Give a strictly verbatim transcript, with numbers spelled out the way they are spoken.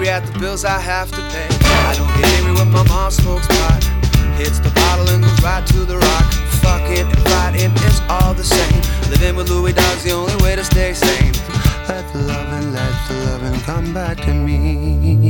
angry at the bills I have to pay. I don't get angry when my mom smokes pot, hits the bottle and goes right to the rock. Fucking and fighting is all the same. Living with Louis Dog's the only way to stay sane. Let the lovin', let the lovin' come back to me.